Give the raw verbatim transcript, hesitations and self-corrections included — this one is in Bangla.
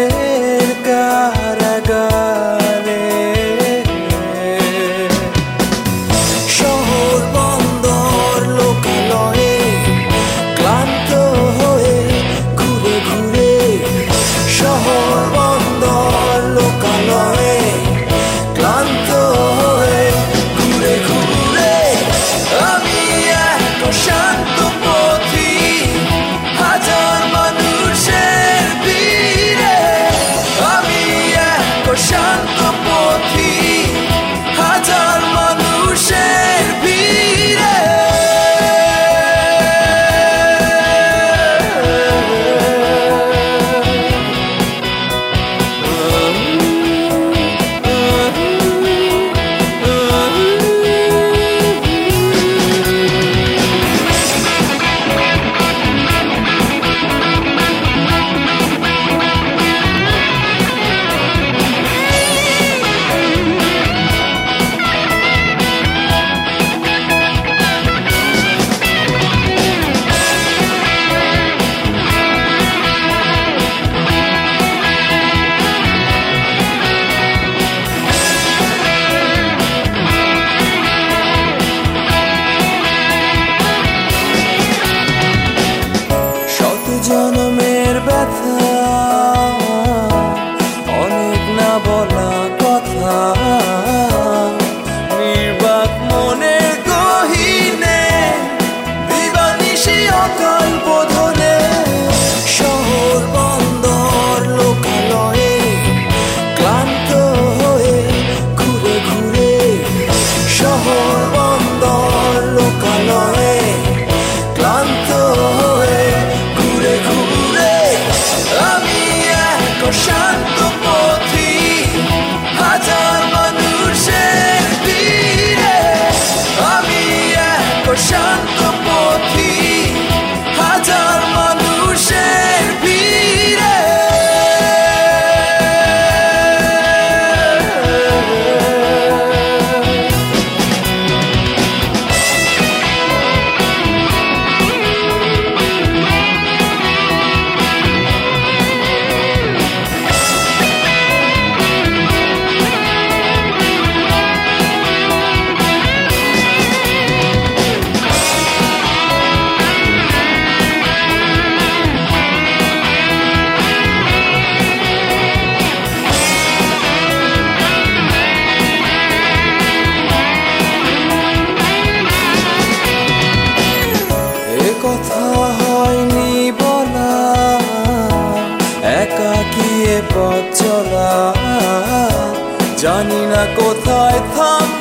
বুকের কারাগারে। শহর বন্দর লোকালয়ে ক্লান্ত হয়ে ঘুরে ঘুরে, শহর বন্দর লোকালয়ে ক্লান্ত হয়ে ঘুরে ঘুরে, আমি এক শান্ত পথি হাজার মানুষের ভিড়ে, আমি এক শান্ত পথি হাজার মানুষের ভিড়ে। জনমের ব্যথা, অনেক না বলা কথা, নির্বাক মনের গহীনে দিবানিশি অকাল বোধনে। শহর বন্দর লোকালয়ে ক্লান্ত হয়ে ঘুরে ঘুরে, শহর বন্দর লোকালয়ে ক্লান্ত হয়ে ঘুরে ঘুরে, আমি এক শান্ত পথি হাজার মানুষের ভিড়ে, আমি এক শান্ত পথি হাজার মানুষের ভিড়ে। কথা হয়নি বলা, একাকী এ পথ চলা, জানি না কোথায় থাম